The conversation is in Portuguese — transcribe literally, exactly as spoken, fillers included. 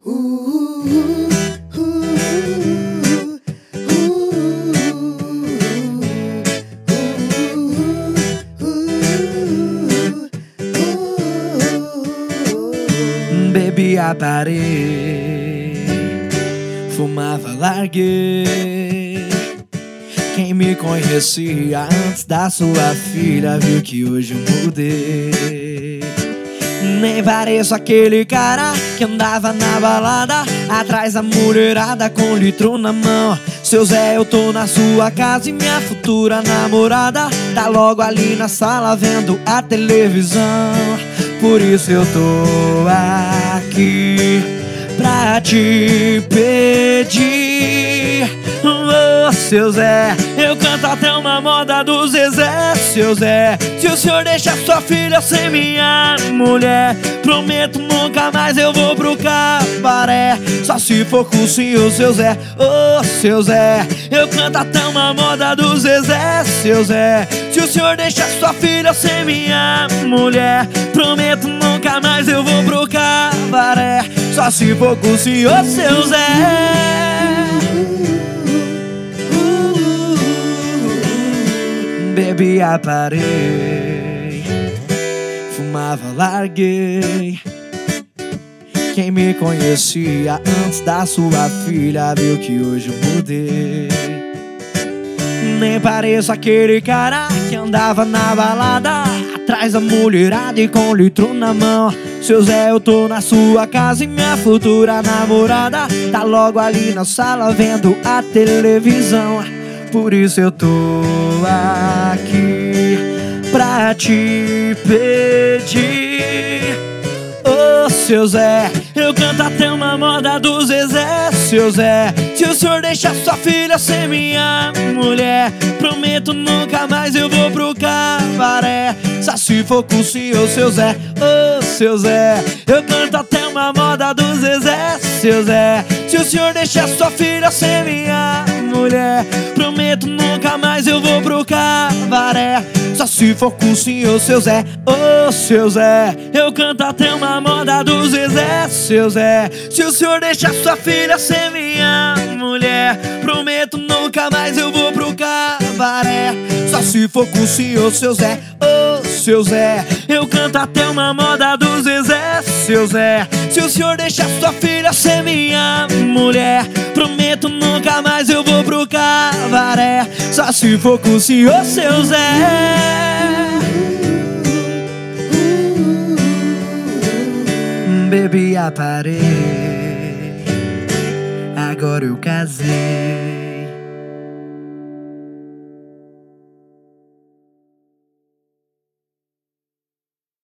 Bebia, parei, fumava, larguei. Quem me conhecia antes da sua filha viu que hoje eu mudei. Nem pareço aquele cara que andava na balada atrás da mulherada com litro na mão. Seu Zé, eu tô na sua casa e minha futura namorada tá logo ali na sala vendo a televisão. Por isso eu tô aqui pra te pedir, oh, seu Zé, eu canto até uma moda do Zezé. Seu Zé, se o senhor deixar sua filha ser minha mulher, prometo nunca mais eu vou pro cabaré, só se for com o senhor, seu Zé. Oh, seu Zé, eu canto até uma moda do Zezé. Seu Zé, se o senhor deixar sua filha ser minha mulher, prometo nunca mais eu vou pro cabaré, só se for com o senhor, seu Zé. Bebia, parei, fumava, larguei. Quem me conhecia antes da sua filha viu que hoje eu mudei. Nem pareço aquele cara que andava na balada atrás da mulherada e com litro na mão. Seu Zé, eu tô na sua casa e minha futura namorada tá logo ali na sala vendo a televisão. Por isso eu tô aqui pra te pedir, oh, seu Zé, eu canto até uma moda do Zezé. Seu Zé, se o senhor deixar sua filha ser minha mulher, prometo nunca mais eu vou pro cabaré, só se for com o senhor, seu Zé. Oh, seu Zé, eu canto até uma moda do Zezé. Seu Zé, se o senhor deixar sua filha ser minha mulher, prometo nunca mais eu vou pro cabaré, só se for com o senhor, seu Zé. Oh, seu Zé, eu canto até uma moda do Zezé. Seu Zé, se o senhor deixar sua filha ser minha mulher, prometo nunca mais eu vou pro cabaré, só se for com o senhor, seu Zé. Oh, seu Zé, eu canto até uma moda do Zezé. Seu Zé, se o senhor deixar sua filha ser minha mulher, prometo nunca mais eu vou pro cabaré, só se for com o senhor, seu Zé. Bebia, parei, agora eu casei.